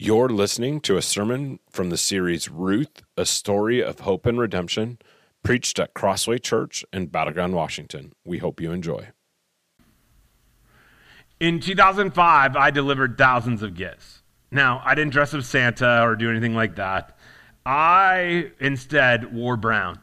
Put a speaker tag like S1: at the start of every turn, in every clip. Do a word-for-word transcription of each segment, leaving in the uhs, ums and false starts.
S1: You're listening to a sermon from the series Ruth, A Story of Hope and Redemption, preached at Crossway Church in Battleground, Washington. We hope you enjoy.
S2: In two thousand five, I delivered thousands of gifts. Now, I didn't dress as Santa or do anything like that. I instead wore brown.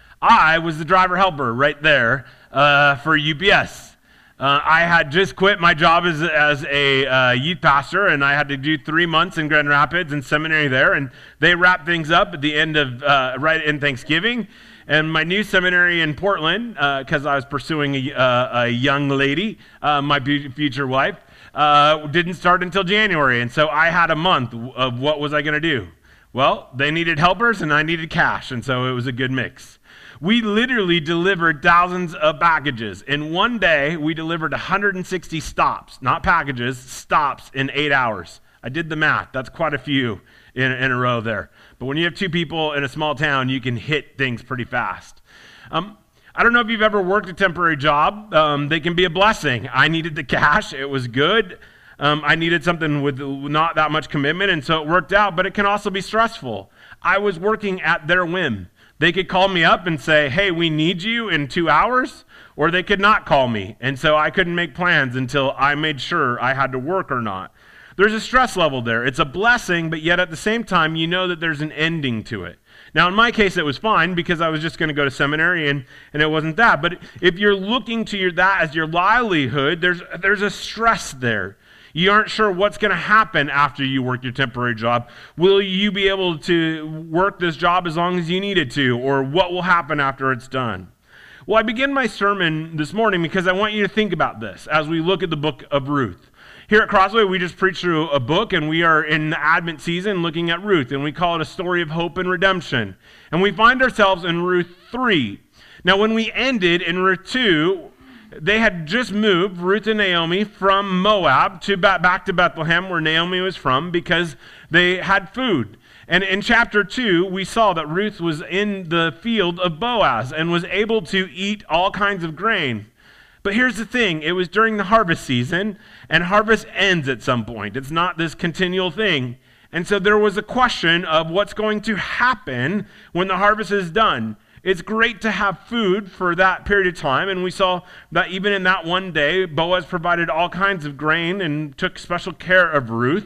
S2: I was the driver helper right there uh, for U P S. Uh, I had just quit my job as, as a uh, youth pastor, and I had to do three months in Grand Rapids and seminary there, and they wrapped things up at the end of, uh, right in Thanksgiving. And my new seminary in Portland, because uh, I was pursuing a, uh, a young lady, uh, my future wife, uh, didn't start until January, and so I had a month of what was I going to do? Well, they needed helpers, and I needed cash, and so it was a good mix. We literally delivered thousands of packages. In one day, we delivered one hundred sixty stops, not packages, stops in eight hours. I did the math. That's quite a few in, in a row there. But when you have two people in a small town, you can hit things pretty fast. Um, I don't know if you've ever worked a temporary job. Um, they can be a blessing. I needed the cash. It was good. Um, I needed something with not that much commitment, and so it worked out, but it can also be stressful. I was working at their whim. They could call me up and say, hey, we need you in two hours, or they could not call me. And so I couldn't make plans until I made sure I had to work or not. There's a stress level there. It's a blessing, but yet at the same time, you know that there's an ending to it. Now, in my case, it was fine because I was just going to go to seminary, and, and it wasn't that. But if you're looking to your, that as your livelihood, there's there's a stress there. You aren't sure what's going to happen after you work your temporary job. Will you be able to work this job as long as you needed to, or what will happen after it's done? Well, I begin my sermon this morning because I want you to think about this as we look at the book of Ruth. Here at Crossway, we just preached through a book, and we are in the Advent season looking at Ruth, and we call it a story of hope and redemption. And we find ourselves in Ruth three. Now, when we ended in Ruth two, they had just moved, Ruth and Naomi, from Moab to back to Bethlehem, where Naomi was from, because they had food. And in chapter two, we saw that Ruth was in the field of Boaz and was able to eat all kinds of grain. But here's the thing, it was during the harvest season, and harvest ends at some point. It's not this continual thing. And so there was a question of what's going to happen when the harvest is done. It's great to have food for that period of time, and we saw that even in that one day, Boaz provided all kinds of grain and took special care of Ruth,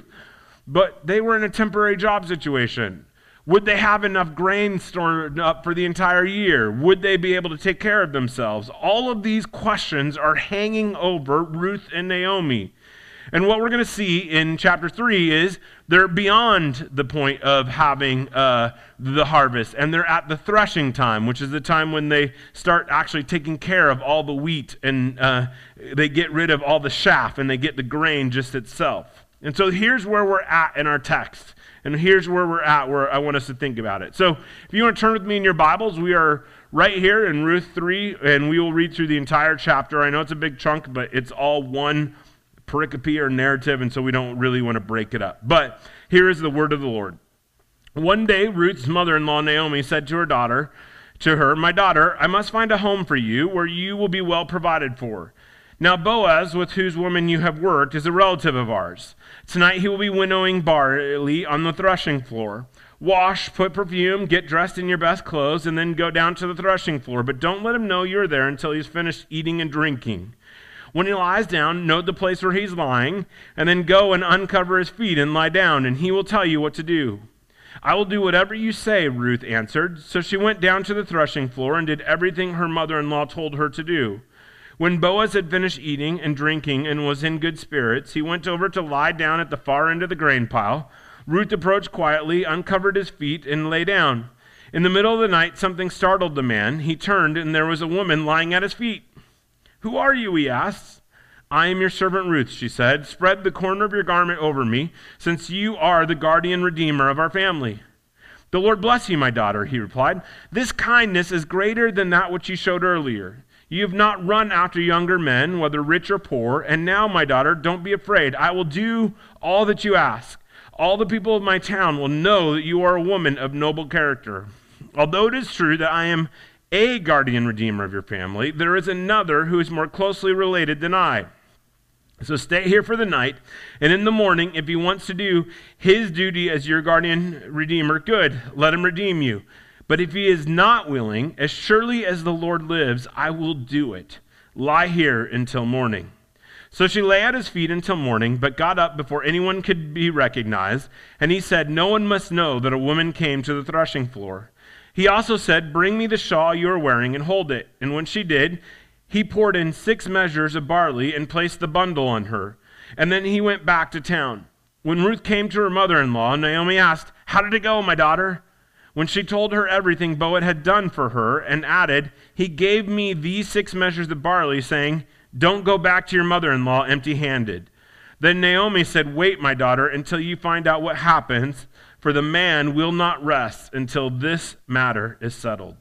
S2: but they were in a temporary job situation. Would they have enough grain stored up for the entire year? Would they be able to take care of themselves? All of these questions are hanging over Ruth and Naomi. And what we're going to see in chapter three is they're beyond the point of having uh, the harvest, and they're at the threshing time, which is the time when they start actually taking care of all the wheat, and uh, they get rid of all the chaff, and they get the grain just itself. And so here's where we're at in our text, and here's where we're at where I want us to think about it. So if you want to turn with me in your Bibles, we are right here in Ruth three, and we will read through the entire chapter. I know it's a big chunk, but it's all one pericope or narrative, and so we don't really want to break it up. But here is the word of the Lord. One day, Ruth's mother-in-law, Naomi, said to her daughter, to her, "My daughter, I must find a home for you where you will be well provided for. Now Boaz, with whose woman you have worked, is a relative of ours. Tonight he will be winnowing barley on the threshing floor. Wash, put perfume, get dressed in your best clothes, and then go down to the threshing floor. But don't let him know you're there until he's finished eating and drinking. When he lies down, note the place where he's lying, and then go and uncover his feet and lie down, and he will tell you what to do." "I will do whatever you say," Ruth answered. So she went down to the threshing floor and did everything her mother-in-law told her to do. When Boaz had finished eating and drinking and was in good spirits, he went over to lie down at the far end of the grain pile. Ruth approached quietly, uncovered his feet, and lay down. In the middle of the night, something startled the man. He turned, and there was a woman lying at his feet. "Who are you?" he asked. "I am your servant Ruth," she said. "Spread the corner of your garment over me, since you are the guardian redeemer of our family." "The Lord bless you, my daughter," he replied. "This kindness is greater than that which you showed earlier. You have not run after younger men, whether rich or poor. And now, my daughter, don't be afraid. I will do all that you ask. All the people of my town will know that you are a woman of noble character. Although it is true that I am a guardian redeemer of your family, there is another who is more closely related than I. So stay here for the night, and in the morning, if he wants to do his duty as your guardian redeemer, good, let him redeem you. But if he is not willing, as surely as the Lord lives, I will do it. Lie here until morning." So she lay at his feet until morning, but got up before anyone could be recognized. And he said, "No one must know that a woman came to the threshing floor." He also said, "Bring me the shawl you are wearing and hold it." And when she did, he poured in six measures of barley and placed the bundle on her. And then he went back to town. When Ruth came to her mother-in-law, Naomi asked, "How did it go, my daughter?" When she told her everything Boaz had done for her, and added, "He gave me these six measures of barley, saying, 'Don't go back to your mother-in-law empty-handed.' Then Naomi said, 'Wait, my daughter, until you find out what happens, for the man will not rest until this matter is settled.'"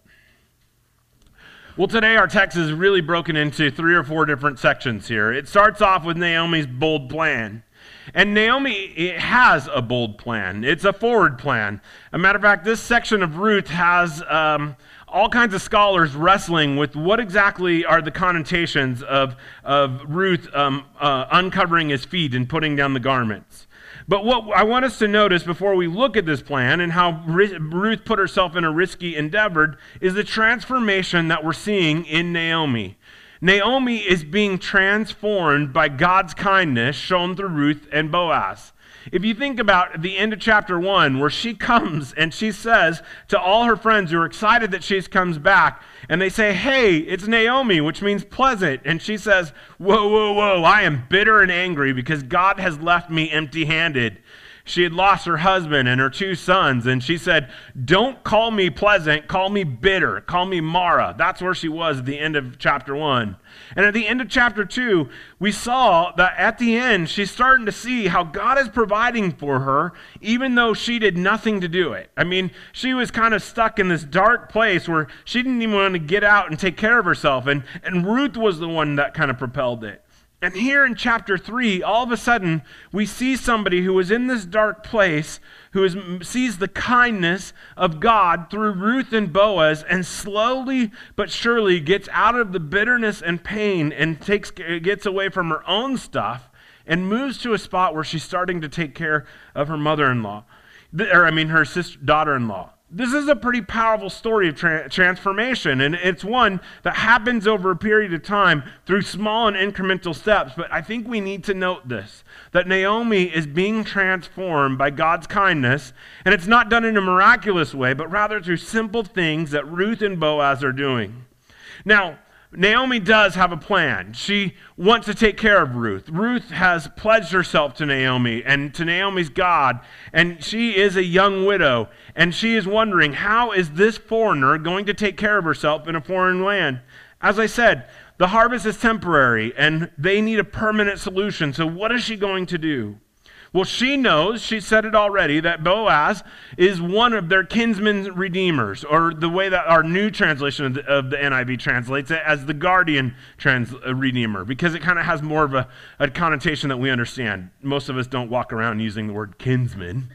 S2: Well, today our text is really broken into three or four different sections here. It starts off with Naomi's bold plan. And Naomi it has a bold plan. It's a forward plan. As a matter of fact, this section of Ruth has um, all kinds of scholars wrestling with what exactly are the connotations of, of Ruth um, uh, uncovering his feet and putting down the garments. But what I want us to notice before we look at this plan and how Ruth put herself in a risky endeavor is the transformation that we're seeing in Naomi. Naomi is being transformed by God's kindness shown through Ruth and Boaz. If you think about the end of chapter one, where she comes and she says to all her friends who are excited that she comes back, and they say, "Hey, it's Naomi," which means pleasant. And she says, "Whoa, whoa, whoa, I am bitter and angry because God has left me empty-handed." She had lost her husband and her two sons, and she said, "Don't call me pleasant, call me bitter, call me Mara." That's where she was at the end of chapter one. And at the end of chapter two, we saw that at the end, she's starting to see how God is providing for her, even though she did nothing to do it. I mean, she was kind of stuck in this dark place where she didn't even want to get out and take care of herself, and, and Ruth was the one that kind of propelled it. And here in chapter three, all of a sudden, we see somebody who is in this dark place, who is, sees the kindness of God through Ruth and Boaz, and slowly but surely gets out of the bitterness and pain and takes gets away from her own stuff and moves to a spot where she's starting to take care of her mother-in-law, or I mean her sister, daughter-in-law. This is a pretty powerful story of tra- transformation, and it's one that happens over a period of time through small and incremental steps. But I think we need to note this, that Naomi is being transformed by God's kindness, and it's not done in a miraculous way, but rather through simple things that Ruth and Boaz are doing. Now, Naomi does have a plan. She wants to take care of Ruth. Ruth has pledged herself to Naomi and to Naomi's God, and she is a young widow, and she is wondering, how is this foreigner going to take care of herself in a foreign land? As I said, the harvest is temporary, and they need a permanent solution. So what is she going to do? Well, she knows, she said it already, that Boaz is one of their kinsman redeemers, or the way that our new translation of the, of the N I V translates it as the guardian trans, uh, redeemer, because it kind of has more of a, a connotation that we understand. Most of us don't walk around using the word kinsman.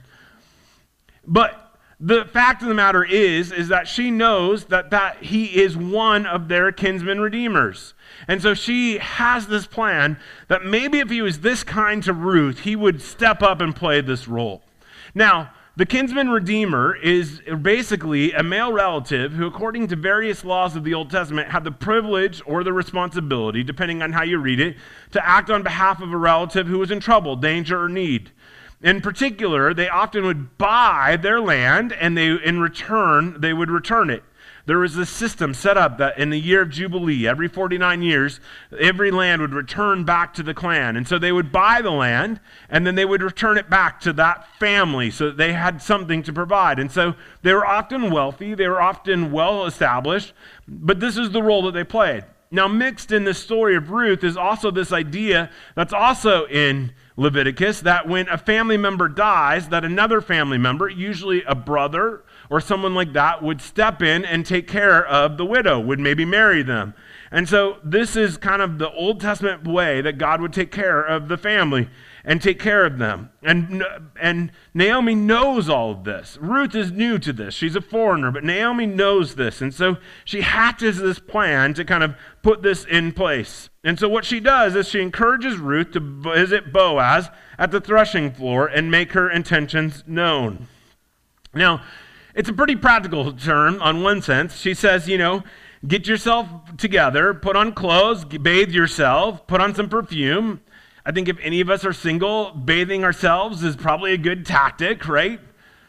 S2: But the fact of the matter is, is that she knows that, that he is one of their kinsman redeemers. And so she has this plan that maybe if he was this kind to Ruth, he would step up and play this role. Now, the kinsman redeemer is basically a male relative who, according to various laws of the Old Testament, had the privilege or the responsibility, depending on how you read it, to act on behalf of a relative who was in trouble, danger, or need. In particular, they often would buy their land, and they, in return, they would return it. There was a system set up that in the year of Jubilee, every forty-nine years, every land would return back to the clan. And so they would buy the land, and then they would return it back to that family so that they had something to provide. And so they were often wealthy, they were often well established, but this is the role that they played. Now, mixed in this story of Ruth is also this idea that's also in Leviticus, that when a family member dies, that another family member, usually a brother or someone like that, would step in and take care of the widow, would maybe marry them. And so this is kind of the Old Testament way that God would take care of the family. and take care of them. And, and Naomi knows all of this. Ruth is new to this. She's a foreigner, but Naomi knows this. And so she hatches this plan to kind of put this in place. And so what she does is she encourages Ruth to visit Boaz at the threshing floor and make her intentions known. Now, it's a pretty practical term on one sense. She says, you know, get yourself together, put on clothes, bathe yourself, put on some perfume. I think if any of us are single, bathing ourselves is probably a good tactic, right?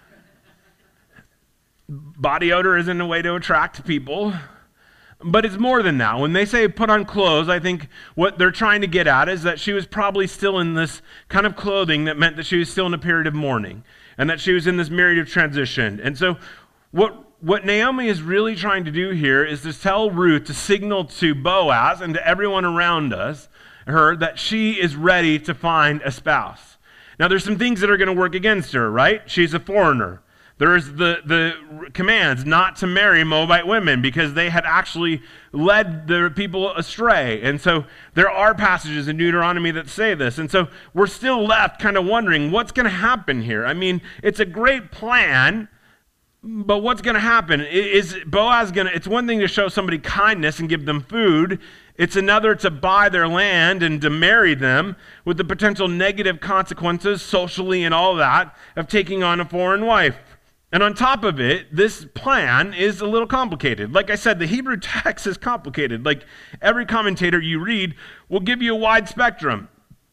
S2: Body odor isn't a way to attract people. But it's more than that. When they say put on clothes, I think what they're trying to get at is that she was probably still in this kind of clothing that meant that she was still in a period of mourning and that she was in this period of transition. And so what What Naomi is really trying to do here is to tell Ruth to signal to Boaz and to everyone around us, her, that she is ready to find a spouse. Now, there's some things that are going to work against her, right? She's a foreigner. There's the, the commands not to marry Moabite women because they had actually led the people astray. And so there are passages in Deuteronomy that say this. And so we're still left kind of wondering what's going to happen here. I mean, it's a great plan, but what's going to happen? Is Boaz going to, it's one thing to show somebody kindness and give them food. It's another to buy their land and to marry them with the potential negative consequences socially and all that of taking on a foreign wife. And on top of it, this plan is a little complicated. Like I said, the Hebrew text is complicated. Like every commentator you read will give you a wide spectrum.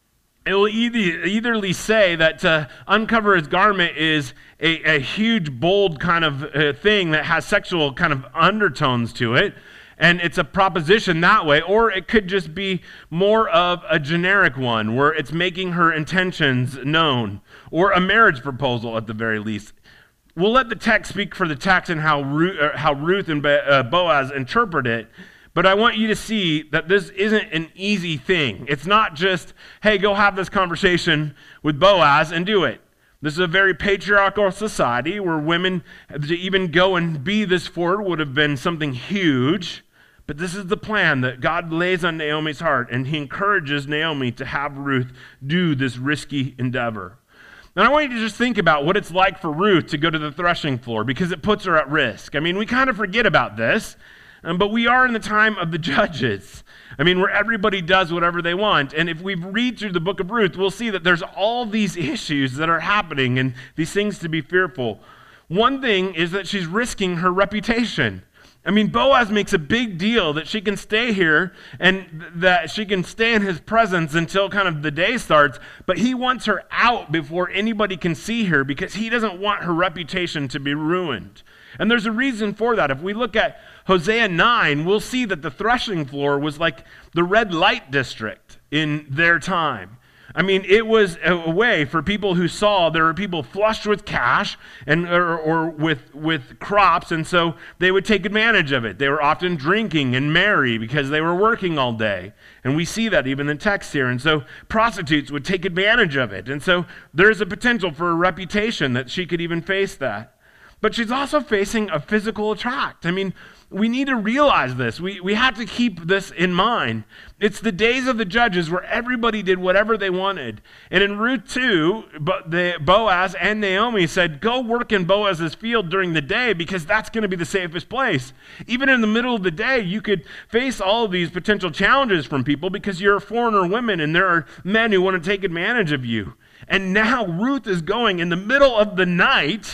S2: It will either, eitherly say that to uncover his garment is a, a huge, bold kind of uh, thing that has sexual kind of undertones to it, and it's a proposition that way, or it could just be more of a generic one where it's making her intentions known, or a marriage proposal at the very least. We'll let the text speak for the text and how Ruth, how Ruth and Boaz interpret it. But I want you to see that this isn't an easy thing. It's not just, hey, go have this conversation with Boaz and do it. This is a very patriarchal society where women, to even go and be this forward would have been something huge. But this is the plan that God lays on Naomi's heart, and he encourages Naomi to have Ruth do this risky endeavor. And I want you to just think about what it's like for Ruth to go to the threshing floor because it puts her at risk. I mean, we kind of forget about this. Um, but we are in the time of the judges. I mean, where everybody does whatever they want. And if we read through the book of Ruth, we'll see that there's all these issues that are happening and these things to be fearful. One thing is that she's risking her reputation. I mean, Boaz makes a big deal that she can stay here and that she can stay in his presence until kind of the day starts, but he wants her out before anybody can see her because he doesn't want her reputation to be ruined. And there's a reason for that. If we look at Hosea nine, we'll see that the threshing floor was like the red light district in their time. I mean, it was a way for people who saw there were people flushed with cash and or, or with with crops, and so they would take advantage of it. They were often drinking and merry because they were working all day. And we see that even in the text here. And so prostitutes would take advantage of it. And so there's a potential for a reputation that she could even face that. But she's also facing a physical attack. I mean, we need to realize this. We we have to keep this in mind. It's the days of the judges where everybody did whatever they wanted. And in Ruth two, but the Boaz and Naomi said, go work in Boaz's field during the day because that's going to be the safest place. Even in the middle of the day, you could face all of these potential challenges from people because you're a foreigner woman and there are men who want to take advantage of you. And now Ruth is going in the middle of the night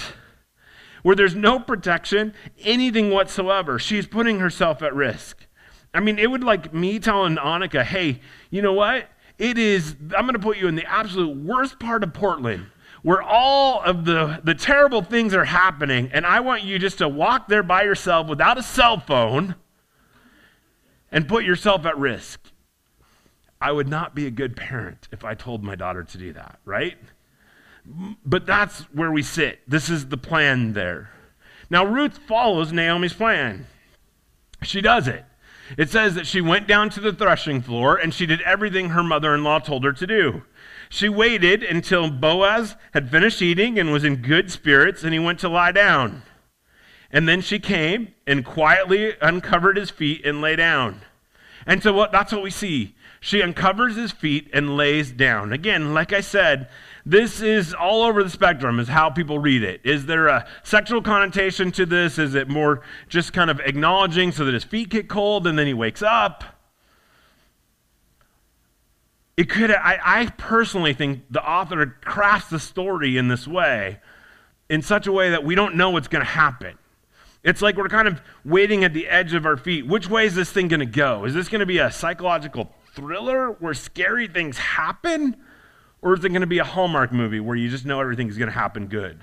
S2: where there's no protection, anything whatsoever. She's putting herself at risk. I mean, it would like me telling Annika, hey, you know what? It is, I'm going to put you in the absolute worst part of Portland where all of the, the terrible things are happening, and I want you just to walk there by yourself without a cell phone and put yourself at risk. I would not be a good parent if I told my daughter to do that, right? But that's where we sit. This is the plan there. Now, Ruth follows Naomi's plan. She does it. It says that she went down to the threshing floor and she did everything her mother-in-law told her to do. She waited until Boaz had finished eating and was in good spirits, and he went to lie down. And then she came and quietly uncovered his feet and lay down. And so what, that's what we see. She uncovers his feet and lays down. Again, like I said, this is all over the spectrum is how people read it. Is there a sexual connotation to this? Is it more just kind of acknowledging so that his feet get cold and then he wakes up? It could. I, I personally think the author crafts the story in this way, in such a way that we don't know what's going to happen. It's like we're kind of waiting at the edge of our feet. Which way is this thing going to go? Is this going to be a psychological thriller where scary things happen? Or is it going to be a Hallmark movie where you just know everything's going to happen good?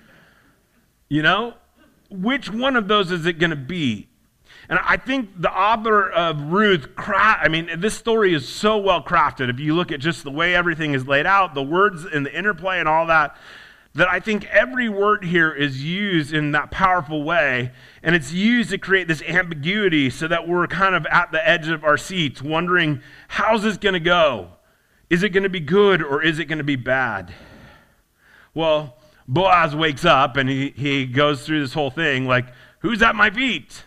S2: You know? Which one of those is it going to be? And I think the author of Ruth, I mean, this story is so well crafted. If you look at just the way everything is laid out, the words and the interplay and all that, that I think every word here is used in that powerful way, and it's used to create this ambiguity so that we're kind of at the edge of our seats wondering, how's this going to go? Is it going to be good or is it going to be bad? Well, Boaz wakes up and he, he goes through this whole thing like, who's at my feet?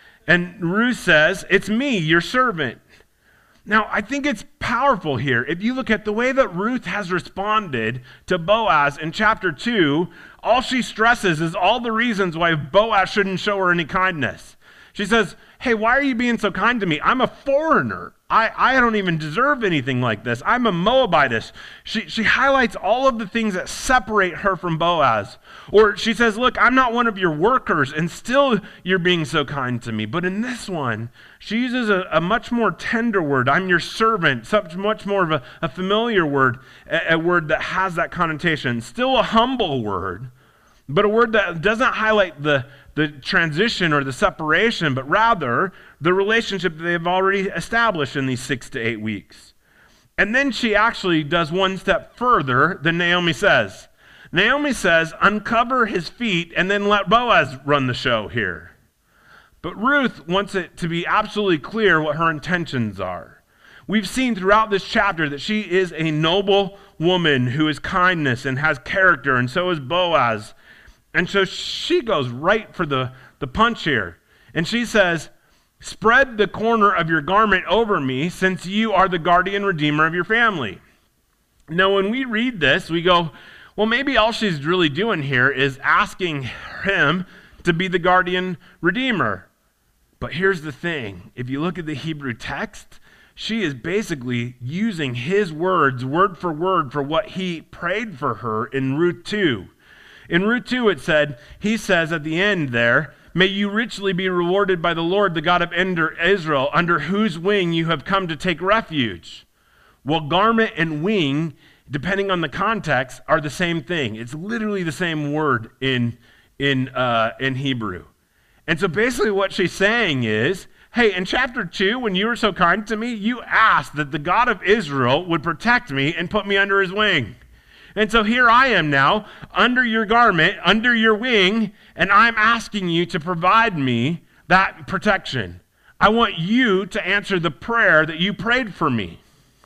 S2: And Ruth says, it's me, your servant. Now, I think it's powerful here. If you look at the way that Ruth has responded to Boaz in chapter two, all she stresses is all the reasons why Boaz shouldn't show her any kindness. She says, hey, why are you being so kind to me? I'm a foreigner. I, I don't even deserve anything like this. I'm a Moabitess. She, she highlights all of the things that separate her from Boaz. Or she says, look, I'm not one of your workers, and still you're being so kind to me. But in this one, she uses a, a much more tender word. I'm your servant, such much more of a, a familiar word, a, a word that has that connotation. Still a humble word, but a word that doesn't highlight the, the transition or the separation, but rather the relationship that they've already established in these six to eight weeks. And then she actually does one step further than Naomi says. Naomi says, uncover his feet and then let Boaz run the show here. But Ruth wants it to be absolutely clear what her intentions are. We've seen throughout this chapter that she is a noble woman who is kindness and has character, and so is Boaz. And so she goes right for the, the punch here. And she says, spread the corner of your garment over me, since you are the guardian redeemer of your family. Now, when we read this, we go, well, maybe all she's really doing here is asking him to be the guardian redeemer. But here's the thing. If you look at the Hebrew text, she is basically using his words word for word for what he prayed for her in Ruth two. In Ruth two, it said, he says at the end there, may you richly be rewarded by the Lord, the God of Israel, under whose wing you have come to take refuge. Well, garment and wing, depending on the context, are the same thing. It's literally the same word in, in, uh, in Hebrew. And so basically what she's saying is, hey, in chapter two, when you were so kind to me, you asked that the God of Israel would protect me and put me under his wing. And so here I am now, under your garment, under your wing, and I'm asking you to provide me that protection. I want you to answer the prayer that you prayed for me.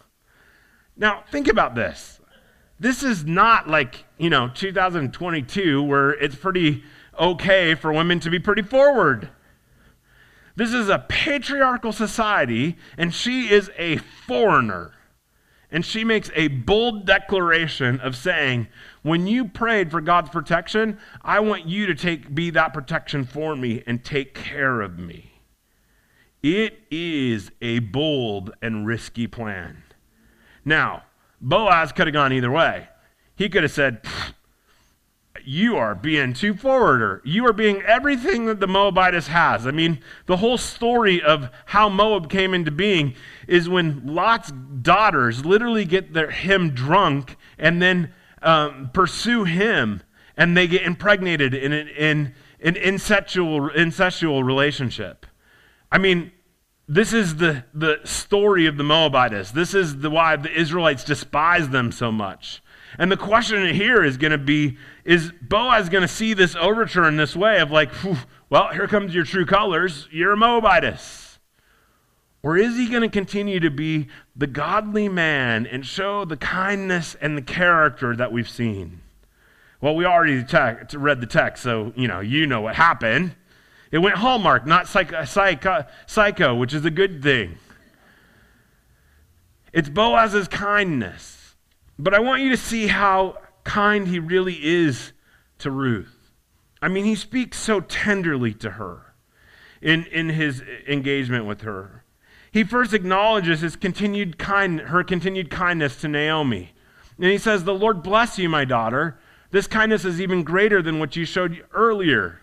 S2: Now, think about this. This is not like, you know, two thousand twenty-two where it's pretty okay for women to be pretty forward. This is a patriarchal society, and she is a foreigner. And she makes a bold declaration of saying, when you prayed for God's protection, I want you to take be that protection for me and take care of me. It is a bold and risky plan. Now, Boaz could have gone either way. He could have said, you are being too forwarder. You are being everything that the Moabitess has. I mean, the whole story of how Moab came into being is when Lot's daughters literally get their, him drunk and then um, pursue him, and they get impregnated in an in, in incestual, incestual relationship. I mean, this is the, the story of the Moabitess. This is the why the Israelites despise them so much. And the question here is going to be, is Boaz going to see this overture in this way of like, well, here comes your true colors, you're a Moabitess? Or is he going to continue to be the godly man and show the kindness and the character that we've seen? Well, we already te- read the text, so you know, you know what happened. It went Hallmark, not psycho, psycho, psycho, which is a good thing. It's Boaz's kindness. But I want you to see how kind he really is to Ruth. I mean, he speaks so tenderly to her in, in his engagement with her. He first acknowledges his continued kind, her continued kindness to Naomi. And he says, "The Lord bless you, my daughter. This kindness is even greater than what you showed earlier."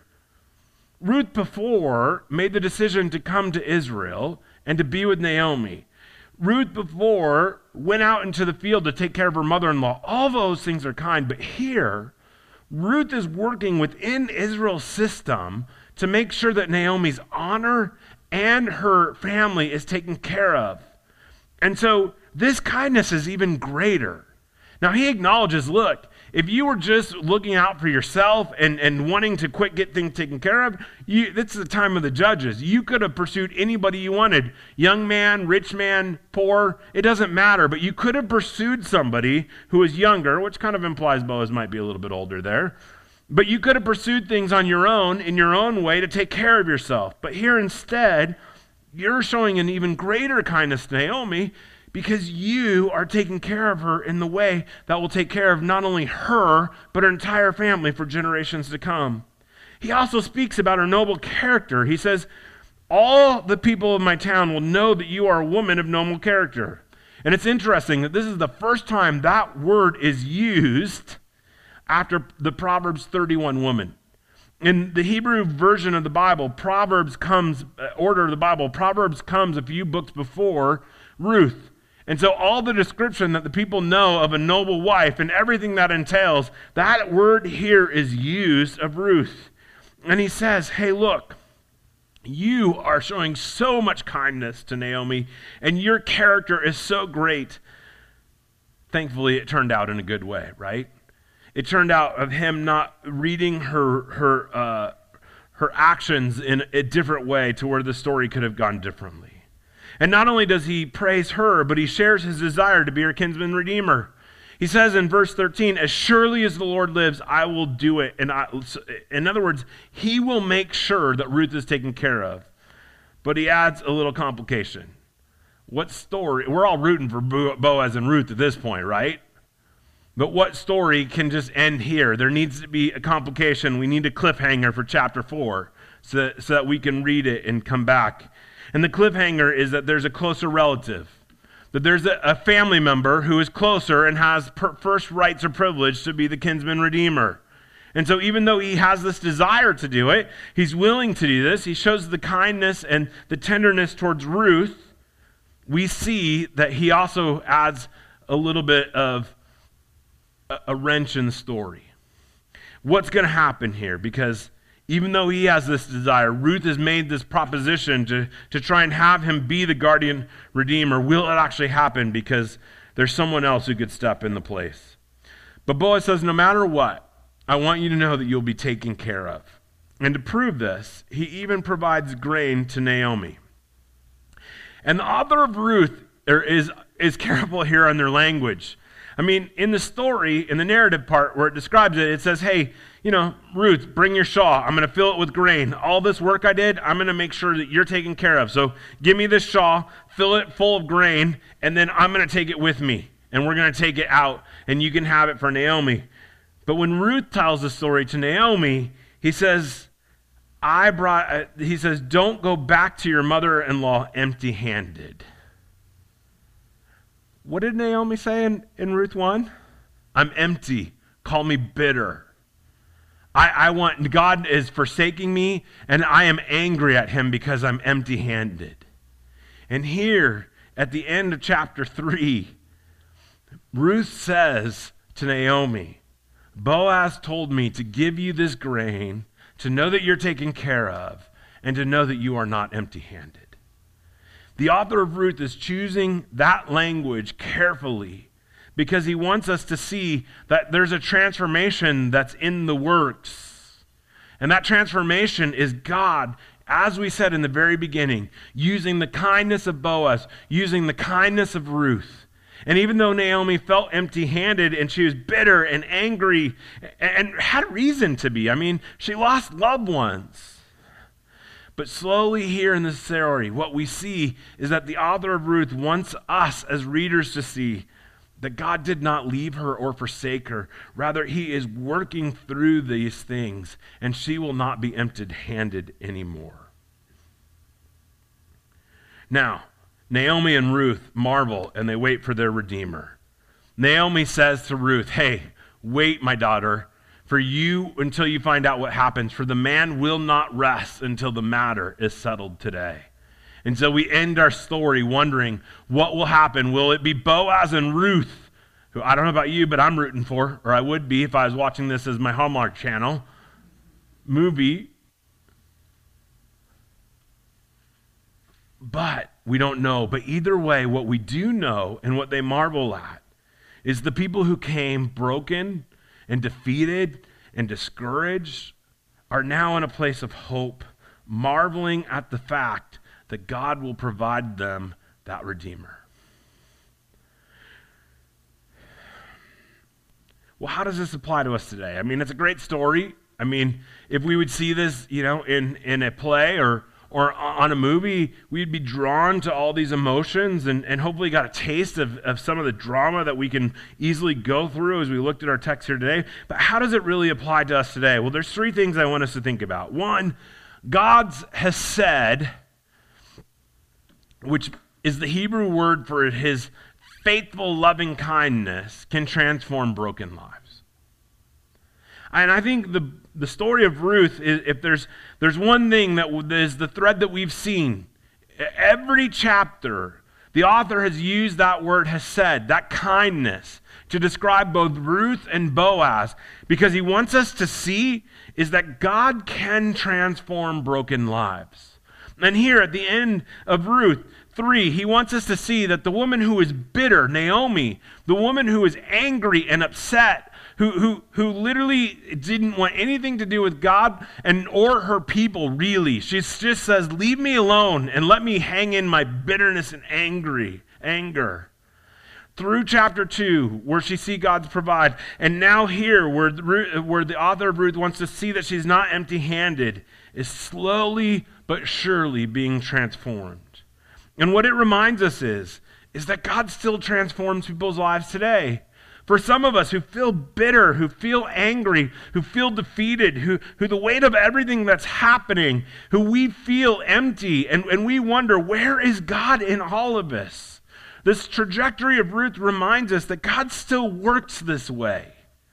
S2: Ruth before made the decision to come to Israel and to be with Naomi. Ruth before went out into the field to take care of her mother-in-law. All those things are kind, but here, Ruth is working within Israel's system to make sure that Naomi's honor and her family is taken care of. And so this kindness is even greater. Now he acknowledges, look, if you were just looking out for yourself and, and wanting to quick get things taken care of, you, this is the time of the judges. You could have pursued anybody you wanted. Young man, rich man, poor, it doesn't matter. But you could have pursued somebody who was younger, which kind of implies Boaz might be a little bit older there. But you could have pursued things on your own, in your own way, to take care of yourself. But here instead, you're showing an even greater kindness to Naomi because you are taking care of her in the way that will take care of not only her, but her entire family for generations to come. He also speaks about her noble character. He says, "All the people of my town will know that you are a woman of noble character." And it's interesting that this is the first time that word is used after the Proverbs thirty-one woman. In the Hebrew version of the Bible, Proverbs comes, uh, order of the Bible, Proverbs comes a few books before Ruth. And so all the description that the people know of a noble wife and everything that entails, that word here is used of Ruth. And he says, hey, look, you are showing so much kindness to Naomi, and your character is so great. Thankfully, it turned out in a good way, right? It turned out of him not reading her her uh, her actions in a different way to where the story could have gone differently. And not only does he praise her, but he shares his desire to be her kinsman redeemer. He says in verse thirteen, "As surely as the Lord lives, I will do it." And I, in other words, he will make sure that Ruth is taken care of. But he adds a little complication. What story? We're all rooting for Boaz and Ruth at this point, right? But what story can just end here? There needs to be a complication. We need a cliffhanger for chapter four so that, so that we can read it and come back. And the cliffhanger is that there's a closer relative, that there's a, a family member who is closer and has per, first rights or privilege to be the kinsman redeemer. And so even though he has this desire to do it, he's willing to do this. He shows the kindness and the tenderness towards Ruth. We see that he also adds a little bit of a, a wrench in the story. What's going to happen here? Because even though he has this desire, Ruth has made this proposition to, to try and have him be the guardian redeemer. Will it actually happen? Because there's someone else who could step in the place. But Boaz says, no matter what, I want you to know that you'll be taken care of. And to prove this, he even provides grain to Naomi. And the author of Ruth is, is careful here on their language. I mean, in the story, in the narrative part where it describes it, it says, hey, you know, Ruth, bring your shawl. I'm going to fill it with grain. All this work I did, I'm going to make sure that you're taken care of. So give me this shawl, fill it full of grain, and then I'm going to take it with me. And we're going to take it out, and you can have it for Naomi. But when Ruth tells the story to Naomi, he says, I brought, uh, he says, don't go back to your mother-in-law empty-handed. What did Naomi say in, in Ruth one? I'm empty. Call me bitter. I, I want, God is forsaking me, and I am angry at him because I'm empty-handed. And here, at the end of chapter three, Ruth says to Naomi, Boaz told me to give you this grain, to know that you're taken care of, and to know that you are not empty-handed. The author of Ruth is choosing that language carefully because he wants us to see that there's a transformation that's in the works. And that transformation is God, as we said in the very beginning, using the kindness of Boaz, using the kindness of Ruth. And even though Naomi felt empty-handed and she was bitter and angry and had reason to be, I mean, she lost loved ones. But slowly here in this story, what we see is that the author of Ruth wants us as readers to see that God did not leave her or forsake her. Rather, he is working through these things, and she will not be empty-handed anymore. Now, Naomi and Ruth marvel, and they wait for their Redeemer. Naomi says to Ruth, hey, wait, my daughter, for you until you find out what happens, for the man will not rest until the matter is settled today. And so we end our story wondering what will happen. Will it be Boaz and Ruth, who I don't know about you, but I'm rooting for, or I would be if I was watching this as my Hallmark Channel movie. But we don't know. But either way, what we do know and what they marvel at is the people who came broken and defeated and discouraged are now in a place of hope, marveling at the fact that God will provide them that Redeemer. Well, how does this apply to us today? I mean, it's a great story. I mean, if we would see this, you know, in, in a play or or on a movie, we'd be drawn to all these emotions and, and hopefully got a taste of, of some of the drama that we can easily go through as we looked at our text here today. But how does it really apply to us today? Well, there's three things I want us to think about. One, God has said, which is the Hebrew word for his faithful loving kindness, can transform broken lives. And I think the the story of Ruth, is, if there's there's one thing that is the thread that we've seen, every chapter, the author has used that word, has said, that kindness, to describe both Ruth and Boaz, because he wants us to see is that God can transform broken lives. And here at the end of Ruth three, he wants us to see that the woman who is bitter, Naomi, the woman who is angry and upset, who who who literally didn't want anything to do with God and or her people, really. She just says, leave me alone and let me hang in my bitterness and angry, anger. Through chapter two, where she sees God's provide, and now here, where the, where the author of Ruth wants to see that she's not empty-handed, is slowly but surely being transformed. And what it reminds us is, is that God still transforms people's lives today. For some of us who feel bitter, who feel angry, who feel defeated, who, who the weight of everything that's happening, who we feel empty, and, and we wonder, where is God in all of this? This trajectory of Ruth reminds us that God still works this way.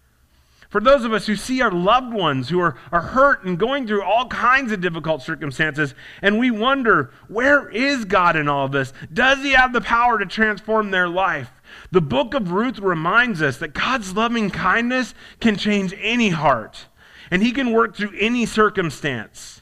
S2: For those of us who see our loved ones who are, are hurt and going through all kinds of difficult circumstances, and we wonder, where is God in all of this? Does he have the power to transform their life? The book of Ruth reminds us that God's loving kindness can change any heart, and he can work through any circumstance.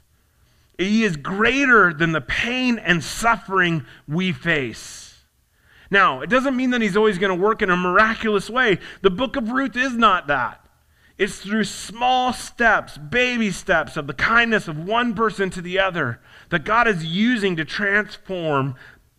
S2: He is greater than the pain and suffering we face. Now, it doesn't mean that he's always going to work in a miraculous way. The book of Ruth is not that. It's through small steps, baby steps of the kindness of one person to the other that God is using to transform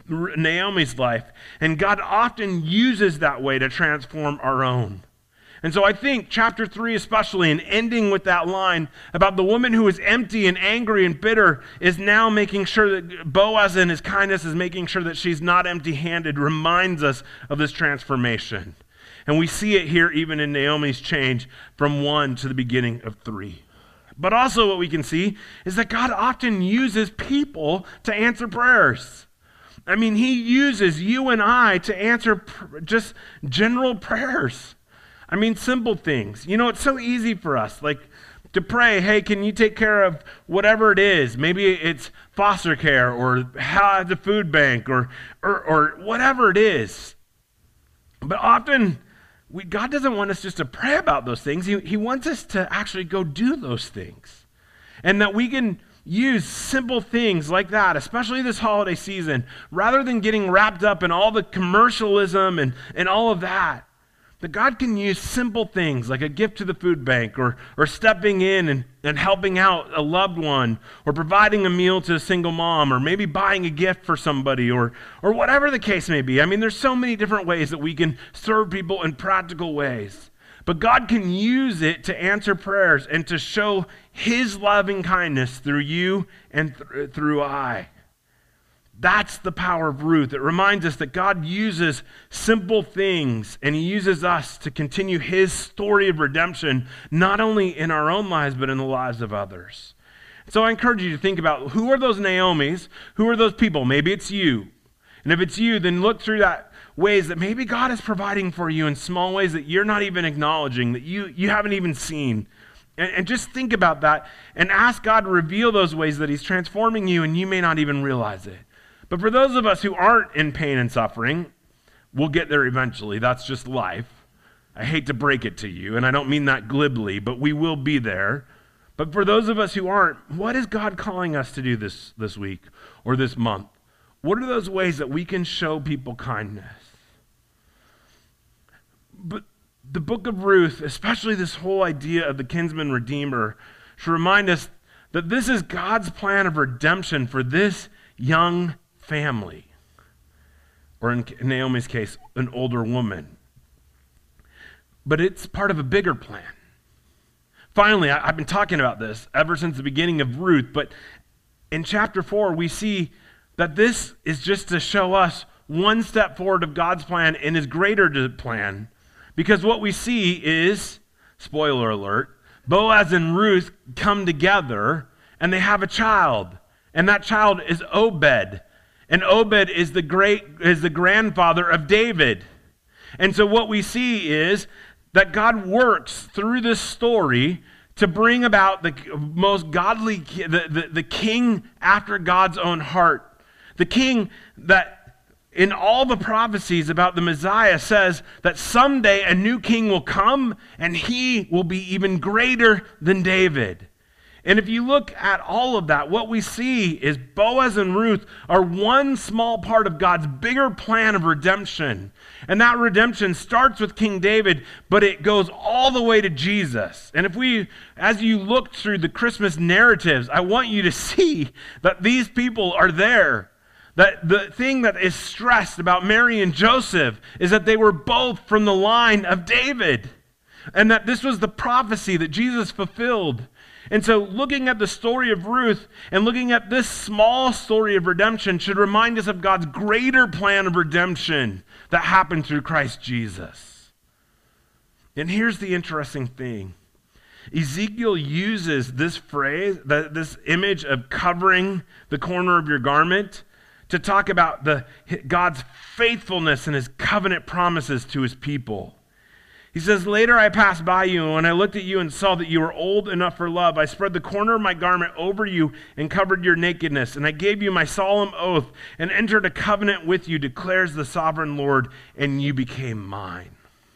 S2: Naomi's life. And God often uses that way to transform our own. And so I think chapter three especially, and ending with that line about the woman who is empty and angry and bitter, is now making sure that Boaz in his kindness is making sure that she's not empty-handed, reminds us of this transformation. And we see it here even in Naomi's change from one to the beginning of three. But also what we can see is that God often uses people to answer prayers. I mean, he uses you and I to answer pr- just general prayers. I mean, simple things. You know, it's so easy for us, like to pray, hey, can you take care of whatever it is? Maybe it's foster care or how the food bank or, or, or whatever it is. But often, We, God doesn't want us just to pray about those things. He, he wants us to actually go do those things. And that we can use simple things like that, especially this holiday season, rather than getting wrapped up in all the commercialism and, and all of that. That God can use simple things like a gift to the food bank or, or stepping in and, and helping out a loved one or providing a meal to a single mom or maybe buying a gift for somebody or, or whatever the case may be. I mean, there's so many different ways that we can serve people in practical ways. But God can use it to answer prayers and to show his loving kindness through you and th- through I. That's the power of Ruth. It reminds us that God uses simple things, and he uses us to continue his story of redemption, not only in our own lives, but in the lives of others. So I encourage you to think about, who are those Naomis? Who are those people? Maybe it's you. And if it's you, then look through that ways that maybe God is providing for you in small ways that you're not even acknowledging, that you, you haven't even seen. And, and just think about that and ask God to reveal those ways that he's transforming you, and you may not even realize it. But for those of us who aren't in pain and suffering, we'll get there eventually. That's just life. I hate to break it to you, and I don't mean that glibly, but we will be there. But for those of us who aren't, what is God calling us to do this, this week or this month? What are those ways that we can show people kindness? But the book of Ruth, especially this whole idea of the kinsman redeemer, should remind us that this is God's plan of redemption for this young family, or in Naomi's case, an older woman. But it's part of a bigger plan. Finally, I, I've been talking about this ever since the beginning of Ruth, but in chapter four, we see that this is just to show us one step forward of God's plan and his greater plan. Because what we see is, spoiler alert, Boaz and Ruth come together and they have a child. And that child is Obed. And Obed is the great is the grandfather of David. And so what we see is that God works through this story to bring about the most godly, the, the, the king after God's own heart. The king that in all the prophecies about the Messiah says that someday a new king will come and he will be even greater than David. And if you look at all of that, what we see is Boaz and Ruth are one small part of God's bigger plan of redemption. And that redemption starts with King David, but it goes all the way to Jesus. And if we, as you look through the Christmas narratives, I want you to see that these people are there. That the thing that is stressed about Mary and Joseph is that they were both from the line of David. And that this was the prophecy that Jesus fulfilled. And so looking at the story of Ruth and looking at this small story of redemption should remind us of God's greater plan of redemption that happened through Christ Jesus. And here's the interesting thing. Ezekiel uses this phrase, this image of covering the corner of your garment, to talk about the God's faithfulness and his covenant promises to his people. He says, later I passed by you, and when I looked at you and saw that you were old enough for love, I spread the corner of my garment over you and covered your nakedness. And I gave you my solemn oath and entered a covenant with you, declares the sovereign Lord, and you became mine.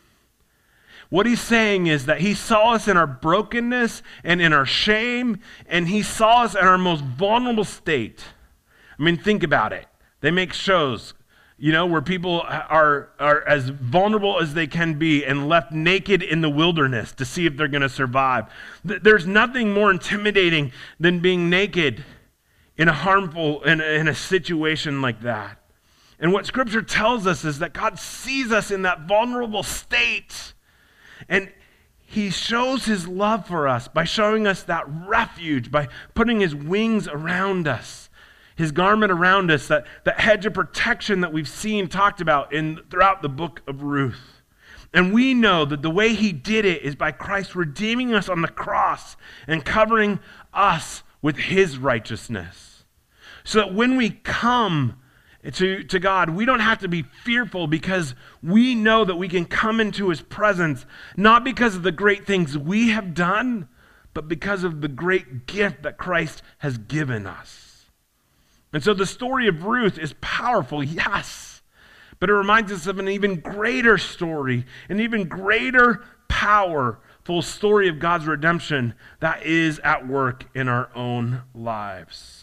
S2: What he's saying is that he saw us in our brokenness and in our shame, and he saw us in our most vulnerable state. I mean, think about it. They make shows, you know, where people are, are as vulnerable as they can be and left naked in the wilderness to see if they're going to survive. There's nothing more intimidating than being naked in a harmful, in a, in a situation like that. And what Scripture tells us is that God sees us in that vulnerable state, and he shows his love for us by showing us that refuge, by putting his wings around us. His garment around us, that, that hedge of protection that we've seen talked about in throughout the book of Ruth. And we know that the way he did it is by Christ redeeming us on the cross and covering us with his righteousness. So that when we come to, to God, we don't have to be fearful, because we know that we can come into his presence, not because of the great things we have done, but because of the great gift that Christ has given us. And so the story of Ruth is powerful, yes, but it reminds us of an even greater story, an even greater powerful story of God's redemption that is at work in our own lives.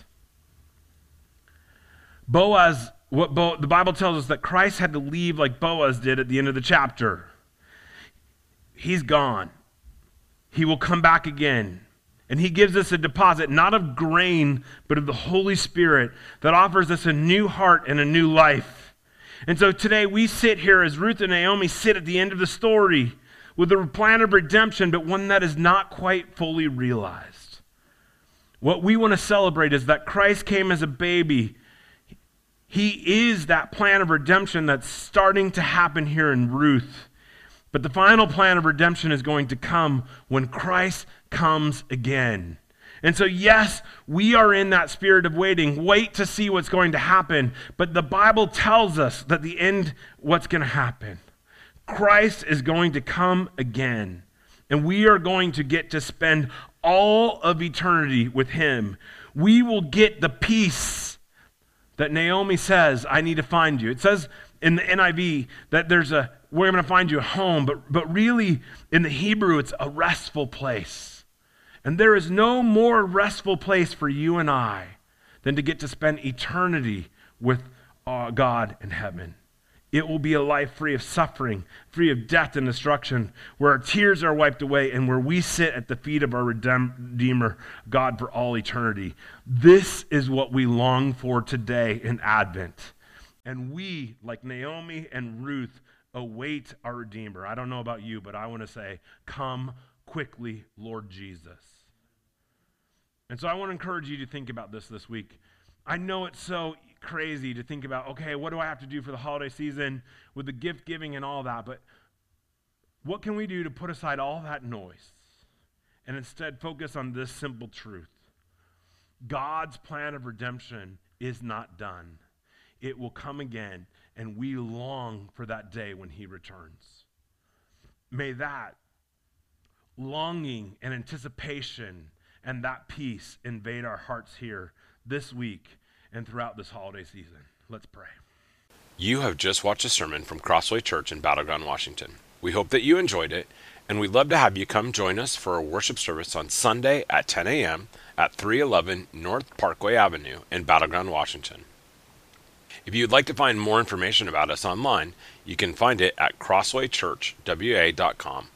S2: Boaz, what Bo, the Bible tells us that Christ had to leave like Boaz did at the end of the chapter. He's gone. He will come back again. And he gives us a deposit, not of grain, but of the Holy Spirit that offers us a new heart and a new life. And so today we sit here as Ruth and Naomi sit at the end of the story. with a plan of redemption, but one that is not quite fully realized. What we want to celebrate is that Christ came as a baby. He is that plan of redemption that's starting to happen here in Ruth. But the final plan of redemption is going to come when Christ comes again. And so, yes, we are in that spirit of waiting. Wait to see what's going to happen. But the Bible tells us that the end, what's going to happen. Christ is going to come again. And we are going to get to spend all of eternity with him. We will get the peace that Naomi says, I need to find you. It says in the N I V that there's a, we're going to find you a home. But, but really, in the Hebrew, it's a restful place. And there is no more restful place for you and I than to get to spend eternity with uh, God in heaven. It will be a life free of suffering, free of death and destruction, where our tears are wiped away and where we sit at the feet of our Redeemer, God, for all eternity. This is what we long for today in Advent. And we, like Naomi and Ruth, await our Redeemer. I don't know about you, but I want to say, come quickly, Lord Jesus. And so I want to encourage you to think about this this week. I know it's so crazy to think about, okay, what do I have to do for the holiday season with the gift giving and all that? But what can we do to put aside all that noise and instead focus on this simple truth? God's plan of redemption is not done. It will come again, and we long for that day when he returns. May that longing and anticipation and that peace invade our hearts here this week and throughout this holiday season. Let's pray.
S1: You have just watched a sermon from Crossway Church in Battleground, Washington. We hope that you enjoyed it, and we'd love to have you come join us for a worship service on Sunday at ten a.m. at three eleven North Parkway Avenue in Battleground, Washington. If you'd like to find more information about us online, you can find it at crossway church w a dot com.